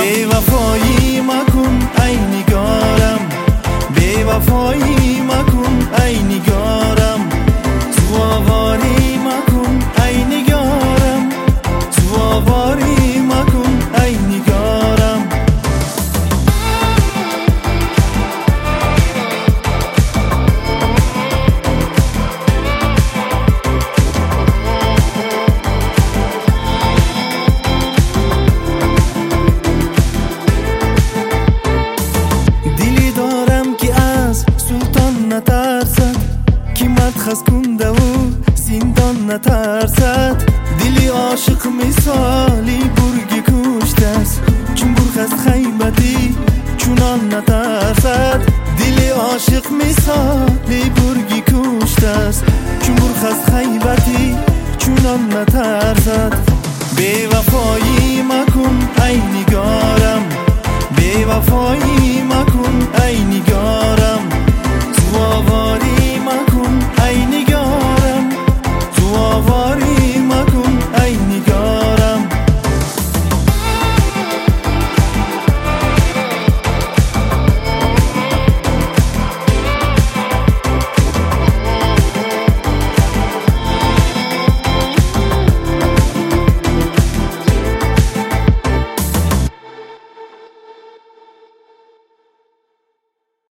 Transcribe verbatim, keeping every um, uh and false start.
بی‌وفایی مکن ای نگارم، بی‌وفایی مکن ای نگارم، تو آواری مکن ای نگارم، تو آواری مکن ای نگارم. نترسد که مدخز کنده و زندان نترسد، دلی عاشق مثالی برگ کشته است، چون برخ از خیبتی چونان نترسد، دلی عاشق مثالی برگ کشته است، چون برخ از خیبتی چونان نترسد. بی‌وفایی مکن ای نگارم، بی‌وفایی مکن ای نگارم، تو آواری مکن ای نگارم، تو آواری